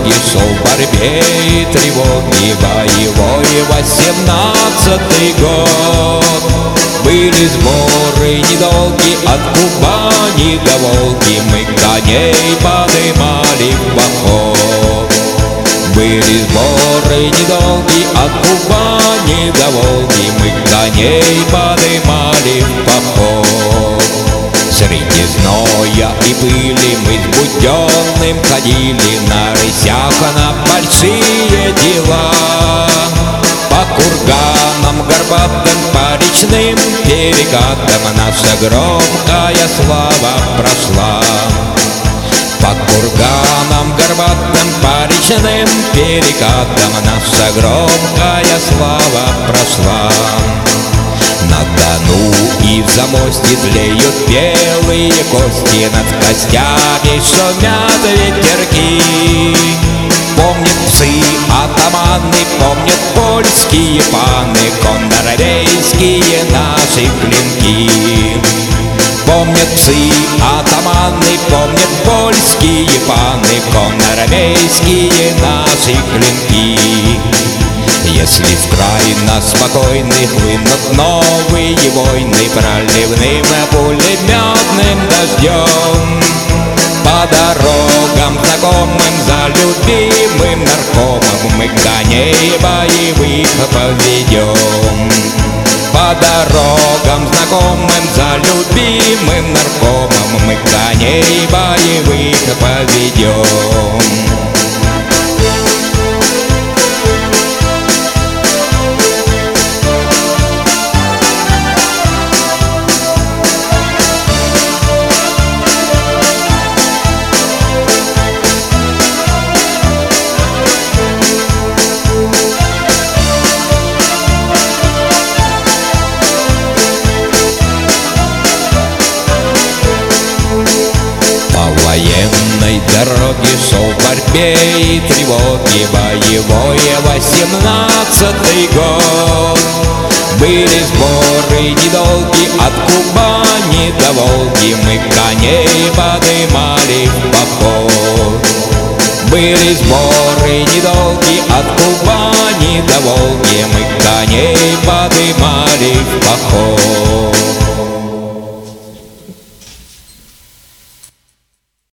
дороги шел в борьбе и тревоги боевой 18-й год. Были сборы недолгие от Кубани до Волги, мы коней подымали в поход. Были сборы недолгие от Кубани до Волги, мы коней подымали в поход. Среди зноя и пыли мы с Буденным ходили на рысях на большие дела. По курганам горбатым, по речным перекатам наша громкая слава прошла. По курганам горбатым, по речным перекатам наша громкая слава прошла. На Дону и в Замосте тлеют белые кости, над костями шумят ветерки. Помнят псы атаманы, помнят польские паны, конноровейские наши клинки. Помнят псы атаманы, помнят польские паны, конноровейские наши клинки. Если в край нас спокойный хлынут новые войны проливным пулеметным дождем, по дорогам знакомым за любимым наркомом мы коней боевых поведем. По дорогам знакомым за любимым наркомом мы коней боевых поведем. Военной дороги шел в борьбе и тревоги боевой 18-й год. Были сборы недолгие от Кубани до Волги, мы коней подымали в поход. Были сборы недолгие от Кубани до Волги, мы коней подымали в поход.